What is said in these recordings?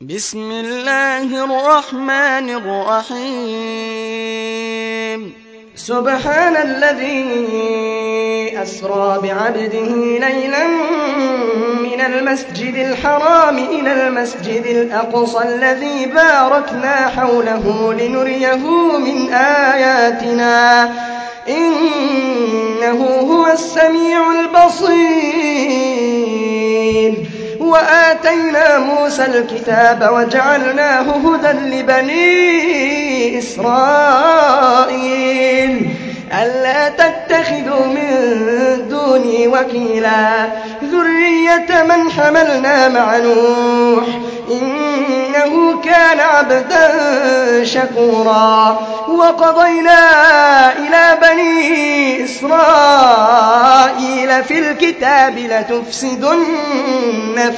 بسم الله الرحمن الرحيم سبحان الذي أسرى بعبده ليلا من المسجد الحرام إلى المسجد الأقصى الذي باركنا حوله لنريه من آياتنا إنه هو السميع البصير وآتينا موسى الكتاب وجعلناه هدى لبني إسرائيل ألا تتخذوا من دوني وكيلا ذرية من حملنا مع نوح إنه كان عبدا شكورا وقضينا إلى بني إسرائيل في الكتاب لتفسدن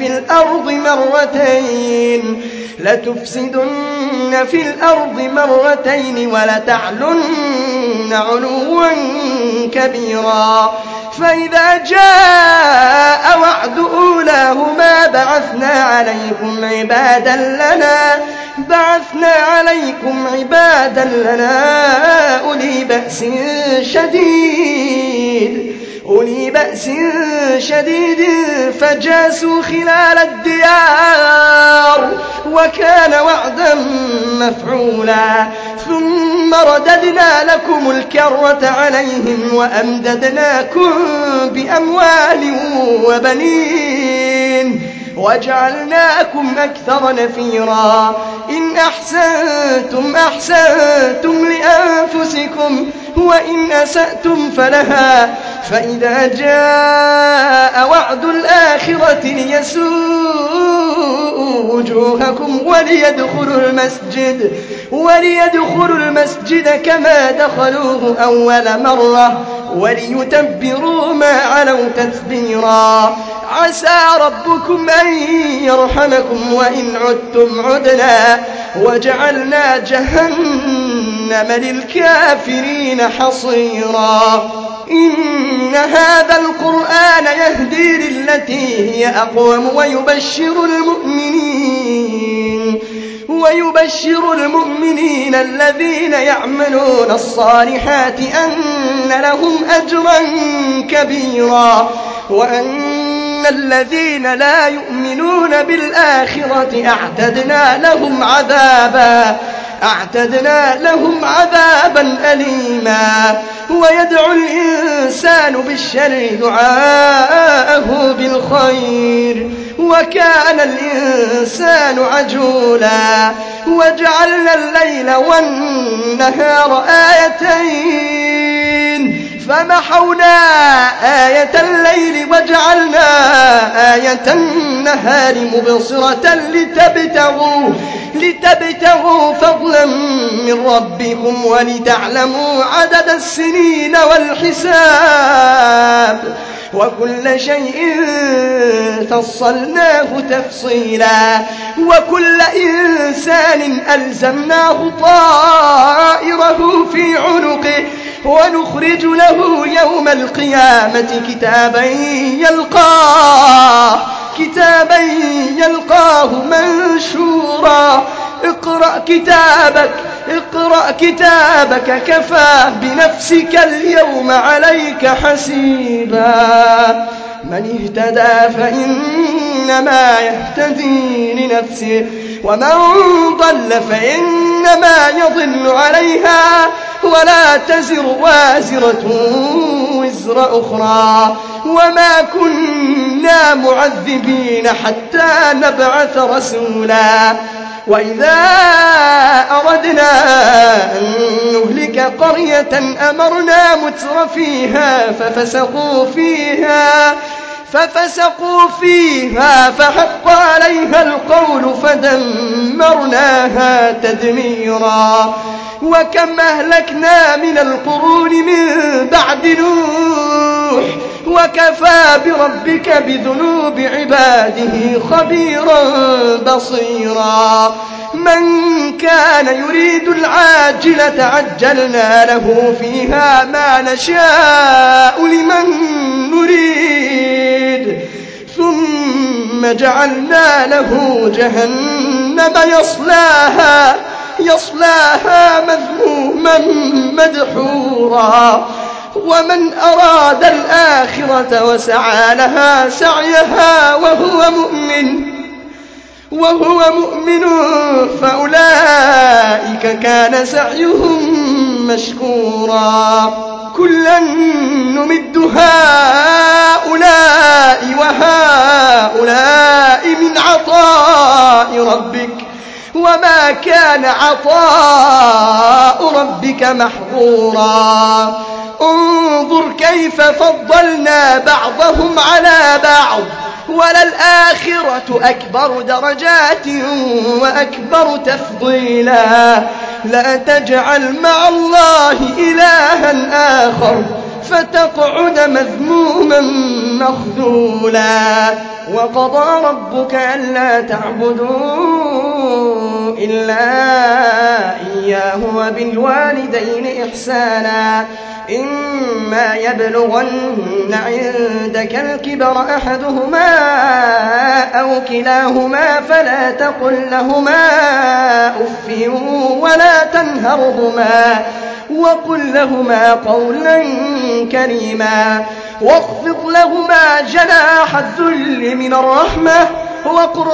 في الأرض مرتين ولتعلن علوا كبيرا فإذا جاء وعد أولاهما بعثنا عليكم عبادا لنا أولي بأس شديد فجاسوا خلال الديار وكان وعدا مفعولا ثم رددنا لكم الكرة عليهم وأمددناكم بأموال وبنين وجعلناكم أكثر نفيرا إن أحسنتم لأنفسكم وإن أسأتم فلها فإذا جاء وعد الآخرة ليسوءوا وجوهكم وليدخلوا المسجد كما دخلوه أول مرة وليتبروا ما علوا تتبيرا عسى ربكم أن يرحمكم وإن عدتم عدنا وجعلنا جهنم للكافرين حصيرا إن هذا القرآن يهدي للتي هي أقوم ويبشر المؤمنين الذين يعملون الصالحات أن لهم أجرا كبيرا وأن الذين لا يؤمنون بالآخرة أعتدنا لهم عذابا أليما ويدعو الإنسان بالشر دعاءه بالخير وكان الإنسان عجولا وجعلنا الليل والنهار آيتين فمحونا آية الليل وجعلنا آية النهار مبصرة لتبتغوا فضلا من ربكم ولتعلموا عدد السنين والحساب وكل شيء فصلناه تفصيلا وكل إنسان ألزمناه طائره في عنقه ونخرج له يوم القيامة كتابا يلقاه منشورا اقرأ كتابك كفى بنفسك اليوم عليك حسيبا من اهتدى فإنما يهتدي لنفسه ومن ضل فإنما يضل عليها ولا تزر وازرة وزر أخرى وما كنا معذبين حتى نبعث رسولا وإذا أردنا أن نهلك قرية أمرنا متر فيها ففسقوا فيها فحق عليها القول فدمرناها تدميرا وكم أهلكنا من القرون من بعد نوح وكفى بربك بذنوب عباده خبيرا بصيرا من كان يريد العاجلة عجلنا له فيها ما نشاء لمن نريد ثم جعلنا له جهنم جهنم يصلاها مذموما مدحورا ومن أراد الآخرة وسعى لها سعيها وهو مؤمن فأولئك كان سعيهم مشكورا كلا نمد هؤلاء وهؤلاء من عطاء ربك وما كان عطاء ربك محظورا انظر كيف فضلنا بعضهم على بعض وللآخرة أكبر درجات وأكبر تفضيلا لا تجعل مع الله إلها آخر فتقعد مذموما مخذولا وقضى ربك ألا تعبدوا إلا إياه وبالوالدين إحسانا إما يبلغن عندك الكبر أحدهما أو كلاهما فلا تقل لهما أف ولا تنهرهما وقل لهما قولا كريما واخفض لهما جناح الذل من الرحمة وقل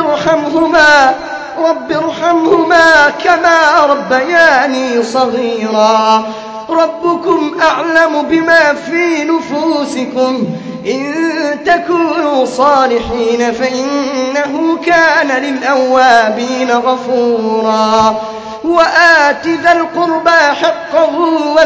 رب ارحمهما كما ربياني صغيرا ربكم أعلم بما في نفوسكم إن تكونوا صالحين فإنه كان للأوابين غفورا وآت ذا القربى حقه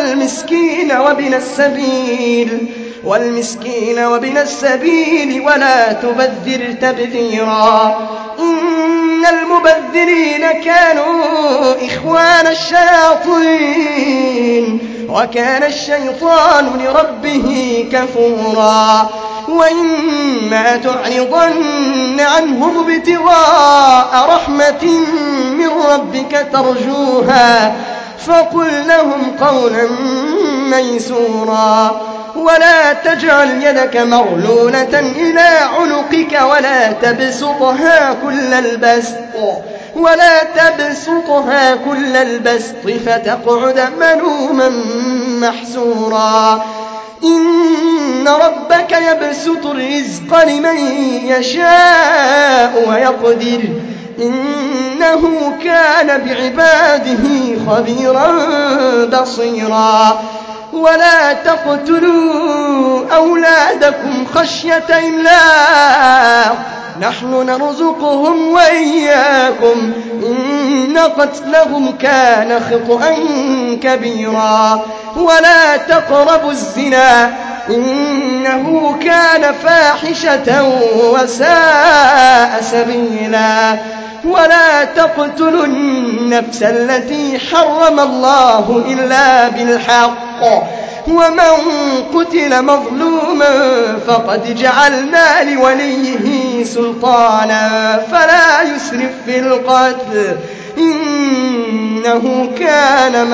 والمسكين وابن السبيل ولا تبذر تبذيرا إن المبذرين كانوا إخوان الشياطين وكان الشيطان لربه كفورا وإما تعرضن عنهم ابتغاء رحمة من ربك ترجوها فقل لهم قولا ميسورا ولا تجعل يدك مغلولة إلى عنقك ولا تبسطها كل البسط فتقعد ملوما محسورا إن ربك يبسط الرزق لمن يشاء ويقدر إنه كان بعباده خبيرا بصيرا ولا تقتلوا أولادكم خشية إملاق نحن نرزقهم وإياكم إن قتلهم كان خطأ كبيرا ولا تقربوا الزنا إنه كان فاحشة وساء سبيلا ولا تقتلوا النفس التي حرم الله إلا بالحق ومن قتل مظلوما فقد جعلنا لوليه سلطانا فلا يسرف في القتل إنه كان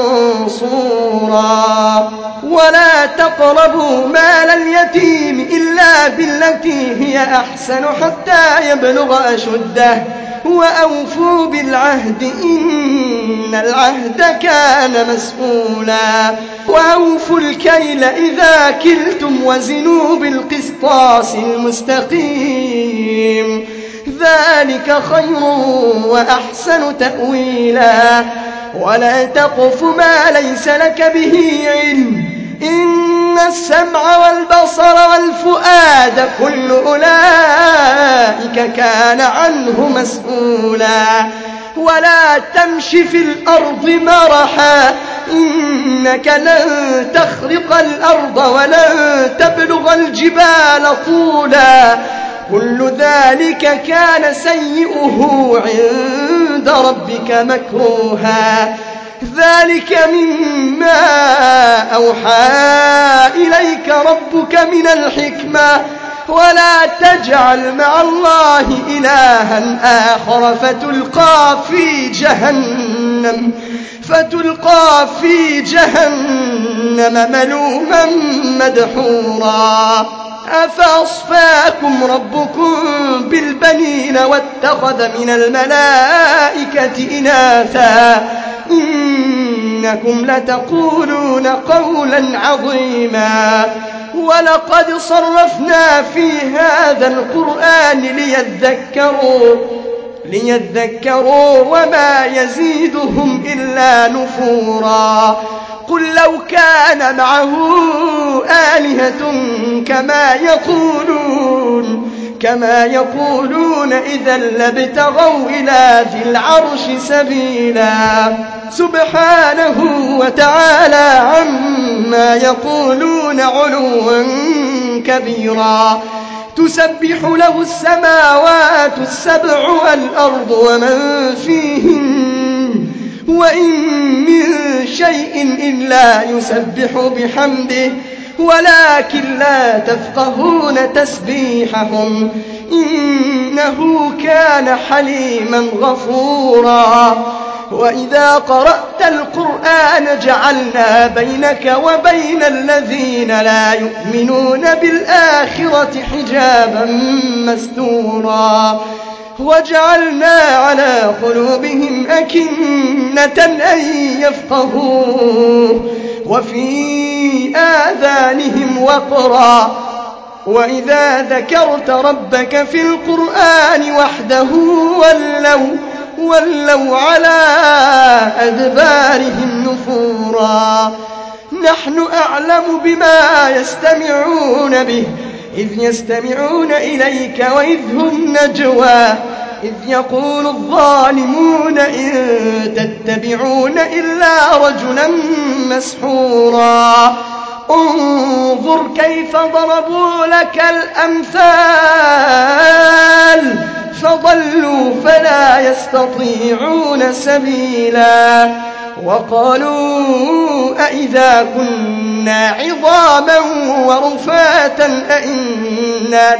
منصورا ولا تقربوا مال اليتيم إلا بالتي هي أحسن حتى يبلغ أشده وأوفوا بالعهد إن العهد كان مسؤولا وأوفوا الكيل إذا كلتم وزنوا بالقسطاس المستقيم ذلك خير وأحسن تأويلا ولا تقف ما ليس لك به علم إن السمع والبصر والفؤاد كل أولئك كان عنه مسؤولا ولا تمش في الأرض مرحا إنك لن تخرق الأرض ولن تبلغ الجبال طولا كل ذلك كان سيئه عند ربك مكروها ذلك مما أوحى إليك ربك من الحكمة ولا تجعل مع الله إلها آخر فتلقى في جهنم ملوما مدحورا أفأصفاكم ربكم بالبنين واتخذ من الملائكة إناثا إنكم لتقولون قولا عظيما ولقد صرفنا في هذا القرآن ليذكروا وما يزيدهم إلا نفورا قل لو كان معه آلهة كما يقولون إذا لابتغوا إلى ذي العرش سبيلا سبحانه وتعالى عما يقولون علوا كبيرا تسبح له السماوات السبع والأرض ومن فيهن وإن من شيء إلا يسبح بحمده ولكن لا تفقهون تسبيحهم إنه كان حليما غفورا وإذا قرأت القرآن جعلنا بينك وبين الذين لا يؤمنون بالآخرة حجابا مستورا وجعلنا على قلوبهم أكنة أن يفقهوه وفي آذانهم وقرا وإذا ذكرت ربك في القرآن وحده ولوا على أدبارهم نفورا نحن أعلم بما يستمعون به إذ يستمعون إليك وإذ هم نجوى إذ يقول الظالمون إن تتبعون إلا رجلا مسحورا انظر كيف ضربوا لك الأمثال فضلوا فلا يستطيعون سبيلا وقالوا أئذا كنا عظاما ورفاتا أئنا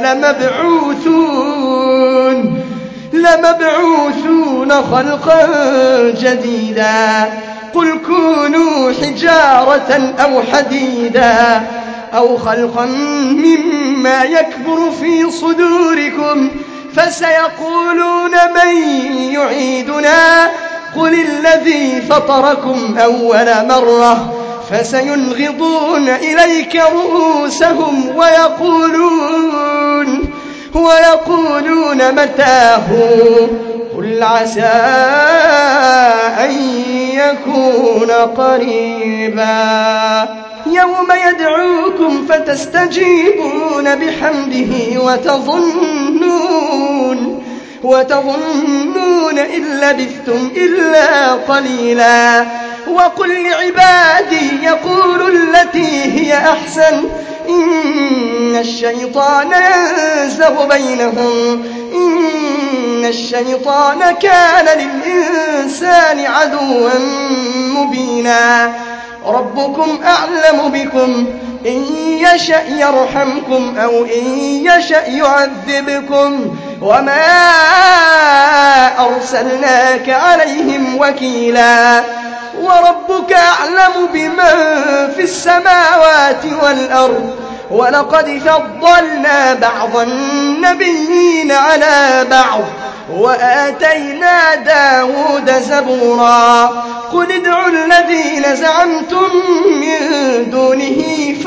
لمبعوثون خلقا جديدا قل كونوا حجارة أو حديدا أو خلقا مما يكبر في صدوركم فسيقولون من يعيدنا قل الذي فطركم أول مرة فسينغضون إليك رؤوسهم ويقولون متاه قل عسى أن يكون قريبا يوم يدعوكم فتستجيبون بحمده وتظنون إن لبثتم إلا قليلا وقل لعبادي يقولوا التي هي أحسن إن الشيطان ينزغ بينهم إن الشيطان كان للإنسان عدوا مبينا ربكم أعلم بكم إن يشأ يرحمكم أو إن يشأ يعذبكم وما أرسلناك عليهم وكيلا وربك أعلم بمن في السماوات والأرض ولقد فضلنا بعض النبيين على بعض وآتينا داود زبورا قل ادعوا الذين زعمتم من دونه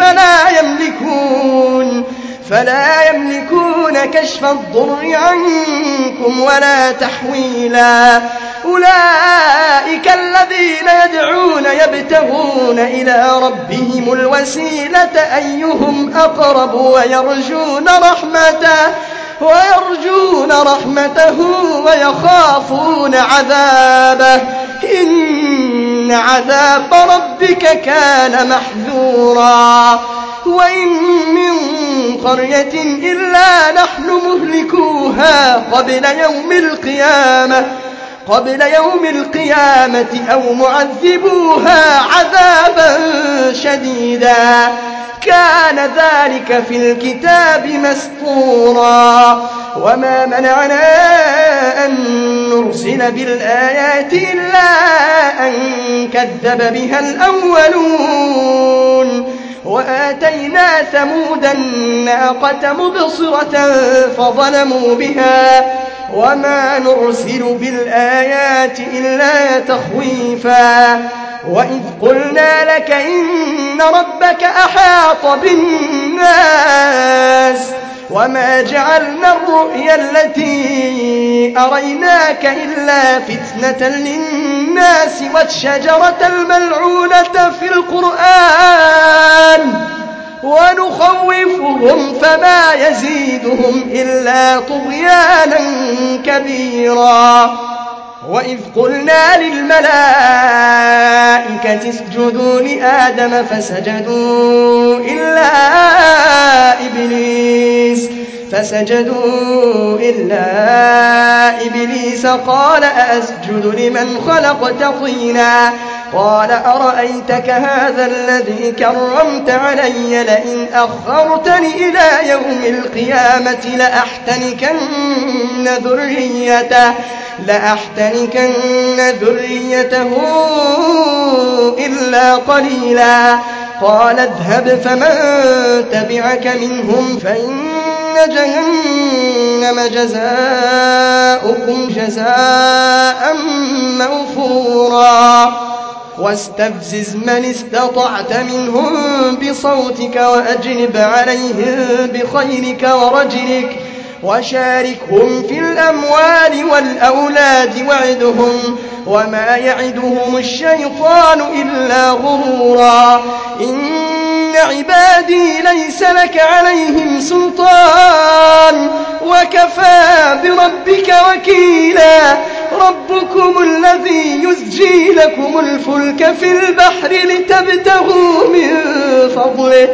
فلا يملكون كشف الضر عنكم ولا تحويلا أولئك الذين يدعون يبتغون إلى ربهم الوسيلة أيهم أقرب ويرجون رحمته ويخافون عذابه إن عذاب ربك كان محذورا وإن من قرية إلا نحن مهلكوها قبل يوم القيامة أو معذبوها عذابا شديدا كان ذلك في الكتاب مسطورا وما منعنا أن نرسل بالآيات إلا أن كذب بها الأولون وآتينا ثمود الناقة مبصرة فظلموا بها وما نرسل بالآيات إلا تخويفا وإذ قلنا لك إن ربك أحاط بالناس وما جعلنا الرؤيا التي أريناك إلا فتنة للناس والشجرة الملعونة في القرآن ونخوفهم فما يزيدهم إلا طغيانا كبيرا وإذ قلنا للملائكة اسجدوا لآدم فسجدوا إلا إبليس قال أسجد لمن خلقت طينا قال أرأيتك هذا الذي كرمت علي لئن أخرتني إلى يوم القيامة لأحتنكن ذريته إلا قليلا قال اذهب فمن تبعك منهم فإن جهنم جزاؤكم جزاء موفورا واستفزز من استطعت منهم بصوتك وأجلب عليهم بخيلك ورجلك وشاركهم في الأموال والأولاد وعدهم وما يعدهم الشيطان إلا غرورا إن عبادي ليس لك عليهم سلطان وكفى بربك وكيلا ربكم الذي يزجي لكم الفلك في البحر لتبتغوا من فضله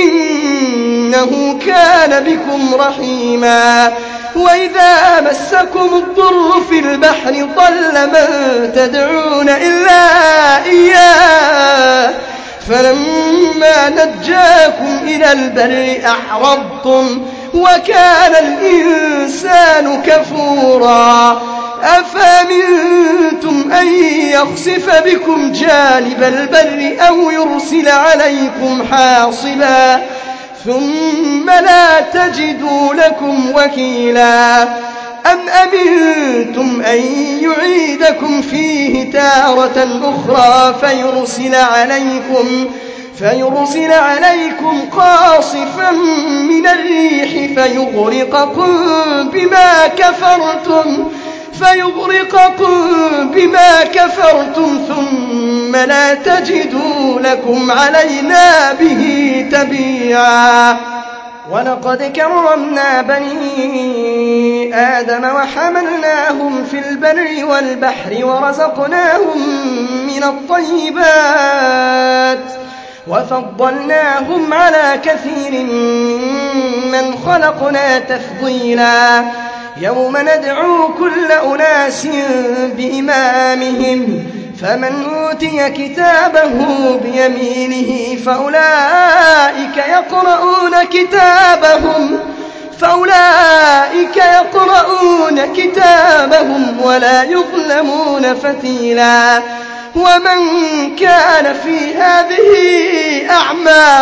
إنه كان بكم رحيما وإذا مسكم الضر في البحر ضل من تدعون إلا إياه فلما نجاكم إلى البر أعرضتم وكان الإنسان كفورا أفأمنتم أن يخسف بكم جانب البر أو يرسل عليكم حاصبا ثم لا تجدوا لكم وكيلا أم أمنتم أن يعيدكم فيه تارة أخرى فيرسل عليكم قاصفا من الريح فيغرقكم بما كفرتم ثم لا تجدوا لكم علينا به تبيعا ولقد كرمنا بني آدم وحملناهم في البر والبحر ورزقناهم من الطيبات وفضلناهم على كثير ممن خلقنا تفضيلا يوم ندعو كل أناس بإمامهم فمن أوتي كتابه بيمينه فأولئك يقرؤون كتابهم ولا يظلمون فتيلا ومن كان في هذه أعمى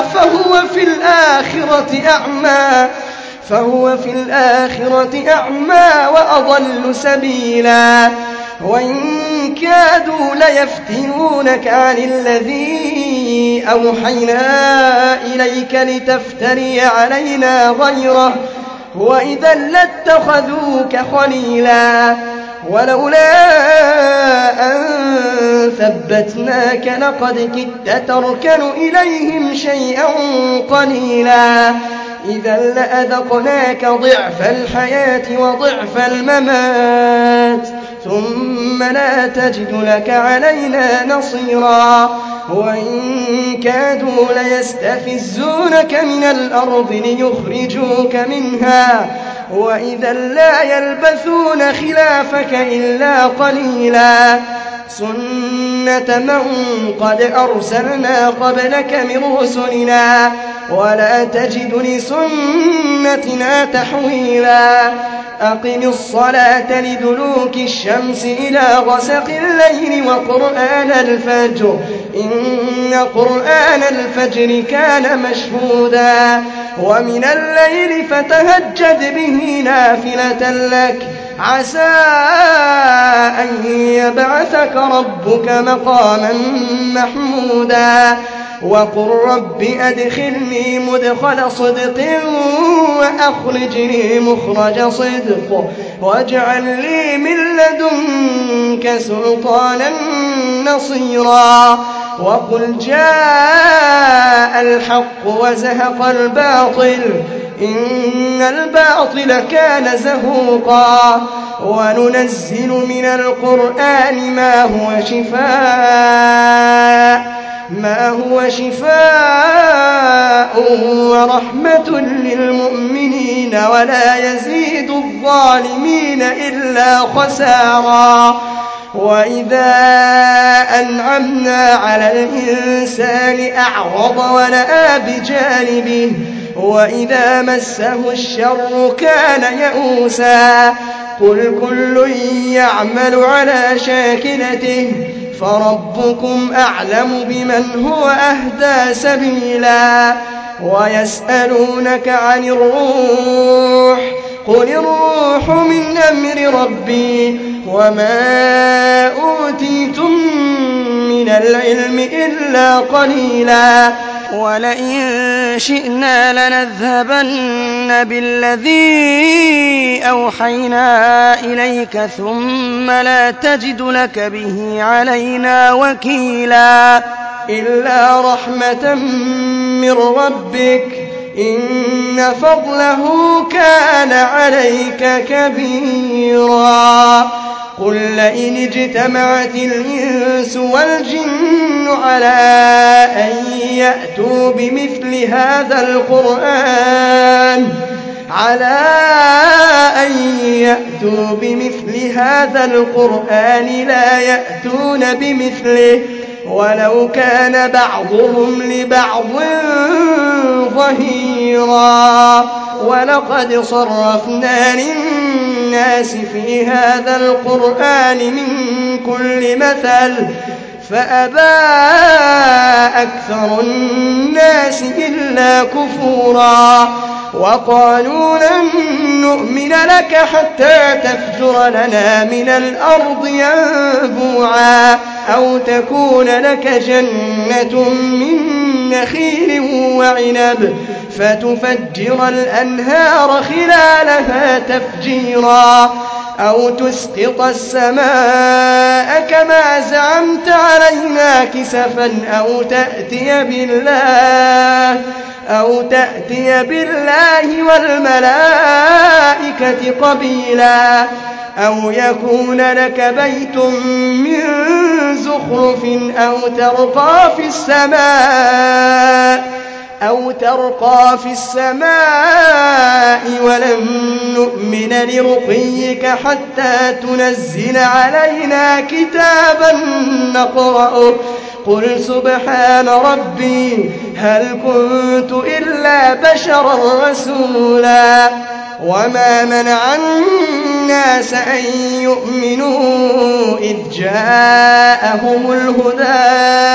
فهو في الآخرة أعمى وأضل سبيلا وإن كادوا ليفتنونك عن الذي أوحينا إليك لتفتري علينا غيره وإذا لاتخذوك خليلا ولولا أن ثبتناك لقد كدت تركن إليهم شيئا قليلا إذا لأذقناك ضعف الحياة وضعف الممات ثم لا تجد لك علينا نصيرا وإن كادوا ليستفزونك من الأرض ليخرجوك منها وإذا لا يلبثون خلافك إلا قليلا سنة من قد أرسلنا قبلك من رسلنا ولا تجد لسنتنا تحويلا أقم الصلاة لدلوك الشمس إلى غسق الليل وقرآن الفجر إن قرآن الفجر كان مشهودا ومن الليل فتهجد به نافلة لك عسى أن يبعثك ربك مقاما محمودا وقل رب أدخلني مدخل صدق وأخرجني مخرج صدق واجعل لي من لدنك سلطانا نصيرا وقل جاء الحق وزهق الباطل إن الباطل كان زهوقا وننزل من القرآن ما هو شفاء ورحمة للمؤمنين ولا يزيد الظالمين إلا خسارا وإذا أنعمنا على الإنسان أعرض ونأى بجانبه وإذا مسه الشر كان يئوسا قل كل يعمل على شاكلته فربكم أعلم بمن هو أهدى سبيلا ويسألونك عن الروح قل الروح من أمر ربي وما أوتيتم من العلم إلا قليلا ولئن شئنا لنذهبن بالذي أوحينا إليك ثم لا تجد لك به علينا وكيلا إلا رحمة من ربك إن فضله كان عليك كبيرا قل لئن اجتمعت الإنس والجن على أن يأتوا بمثل هذا القرآن لا يأتون بمثله ولو كان بعضهم لبعض ظهيرا ولقد صرفنا للناس في هذا القرآن من كل مثل فأبى أكثر الناس إلا كفورا وقالوا لن نؤمن لك حتى تفجر لنا من الأرض ينبوعا أو تكون لك جنة من نخيل وعنب فتفجر الأنهار خلالها تفجيرا أو تسقط السماء كما زعمت علينا كسفا أو تأتي بالله والملائكة قبيلا أو يكون لك بيت من زخرف أو ترقى في السماء ولن نؤمن لرقيك حتى تنزل علينا كتابا نقرأه قل سبحان ربي هل كنت إلا بشرا رسولا وما منع الناس أن يؤمنوا إذ جاءهم الهدى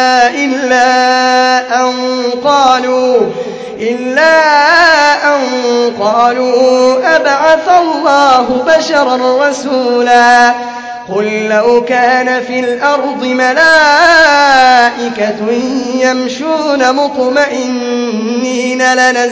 إلا أن قالوا أبعث الله بشرا رسولا قل لو كان في الأرض ملائكة يمشون مطمئنين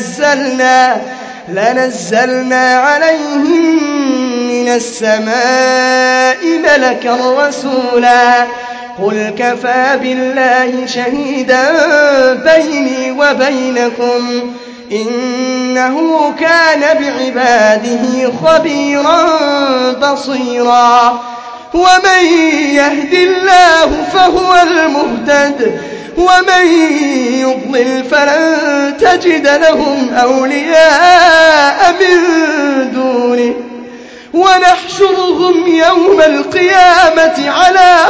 لنزلنا عليهم من السماء ملكا رسولا قل كفى بالله شهيدا بيني وبينكم إنه كان بعباده خبيرا بصيرا ومن يهد الله فهو المهتد ومن يضلل فلن تجد لهم أولياء من دونه ونحشرهم يوم القيامة على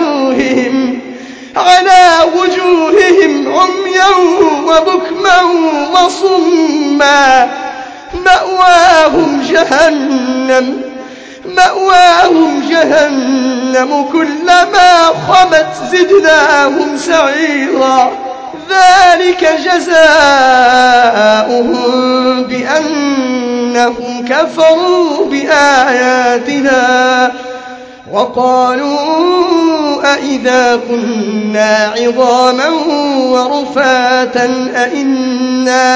وجوههم عميا وبكما وصما مأواهم مأواهم جهنم كلما خبت زدناهم سعيرا ذلك جزاؤهم بأنهم كفروا بآياتنا وقالوا أئذا كنا عظاما ورفاتا أئنا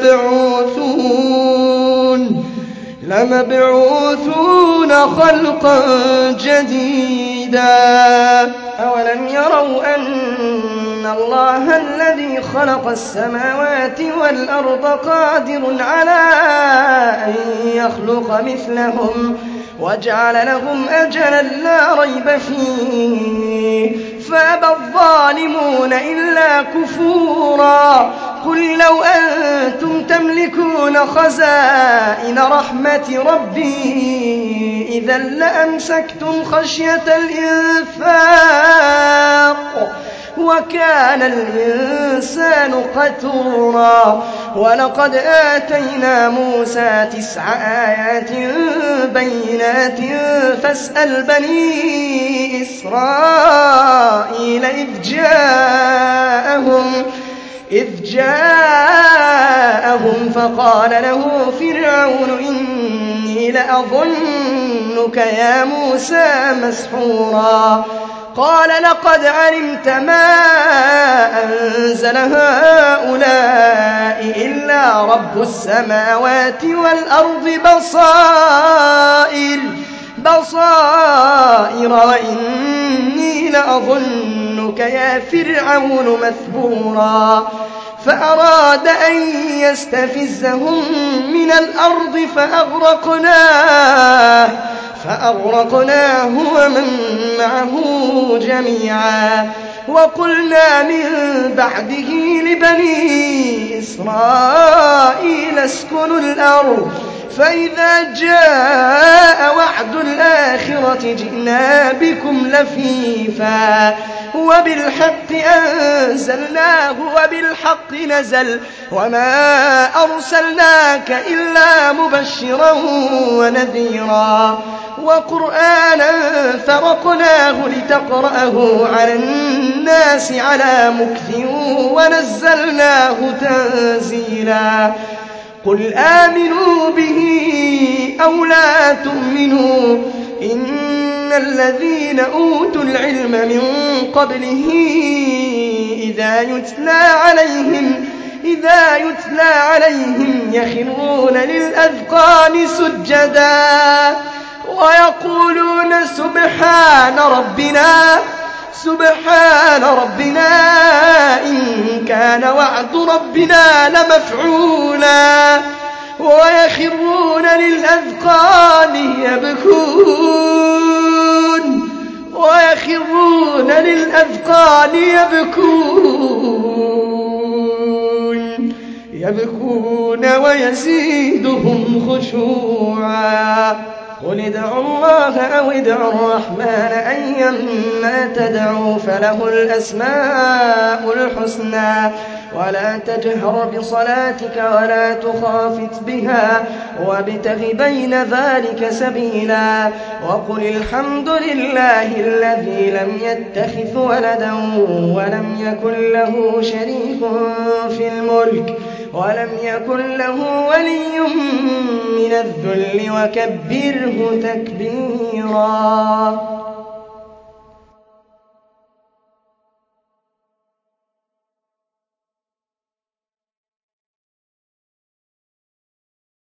لمبعوثون خلقا جديدا أولم يروا أن الله الذي خلق السماوات والأرض قادر على أن يخلق مثلهم وجعل لهم أجلا لا ريب فيه فأبى الظالمون إلا كفورا قل لو أنتم تملكون خزائن رحمة ربي إذا لأمسكتم خشية الإنفاق وكان الإنسان قتورا ولقد آتينا موسى 9 آيات بينات فاسأل بني إسرائيل إذ جاءهم فقال له فرعون إني لأظنك يا موسى مسحورا قال لقد علمت ما أنزل هؤلاء إلا رب السماوات والأرض بصائر وإني لأظنك يا فرعون مثبورا فأراد أن يستفزهم من الأرض فأغرقناه ومن معه جميعا وقلنا من بعده لبني إسرائيل اسكنوا الأرض فإذا جاء وعد الآخرة جئنا بكم لفيفا وبالحق أنزلناه وبالحق نزل وما أرسلناك إلا مبشرا ونذيرا وقرآنا فرقناه لتقرأه على الناس على مكث ونزلناه تنزيلا قل آمنوا به أو لا تؤمنوا إن الذين أوتوا العلم من قبله إذا يتلى عليهم يخرون للأذقان سجدا ويقولون سبحان ربنا إن كان وعد ربنا لمفعولا ويخرون للأذقان يبكون ويزيدهم خشوعا قل ادعوا الله أو ادعوا الرحمن أيما تدعوا فله الأسماء الحسنى ولا تجهر بصلاتك ولا تخافت بها وابتغ بين ذلك سبيلا وقل الحمد لله الذي لم يتخذ ولدا ولم يكن له شريك في الملك ولم يكن له ولي من الذل وكبره تكبيرا